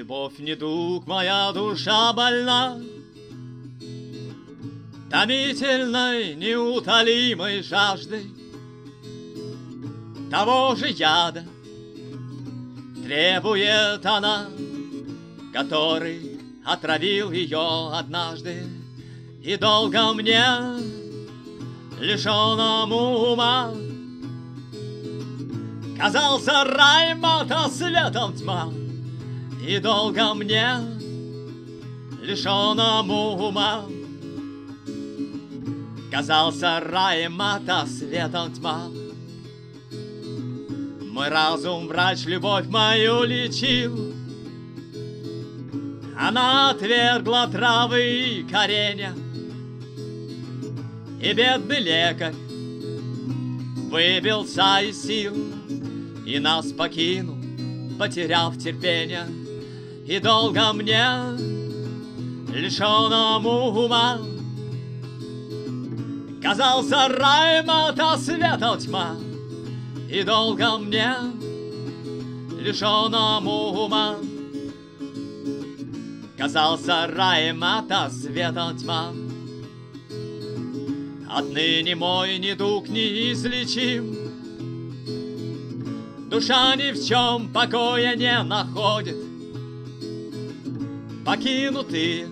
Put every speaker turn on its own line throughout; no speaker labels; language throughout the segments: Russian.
Любовь недуг, моя душа больна томительной, неутолимой жаждой того же яда требует она, который отравил ее однажды. И долго мне, лишенному ума, казался рай мата светом тьма. И долго мне, лишенному ума, казался рай мата светом тьма. Мой разум врач любовь мою лечил, она отвергла травы и коренья, и бедный лекарь выбился из сил и нас покинул, потеряв терпение. И долго мне, лишенному ума, казался рай мата светом тьма. И долго мне, лишенному ума, казался рай мата светом тьма. Отныне мой недуг неизлечим, душа ни в чем покоя не находит. Покинутые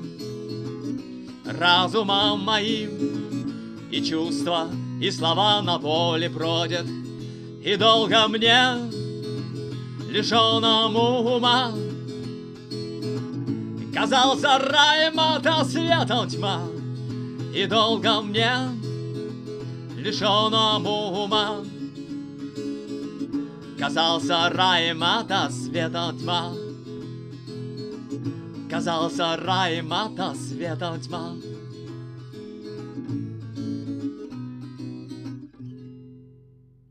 разумом моим, и чувства, и слова на воле бродят. И долго мне, лишенному ума, казался рай мата светом тьма. И долго мне, лишенному ума, казался рай мата светом тьма. Казался рай мата светом тьма.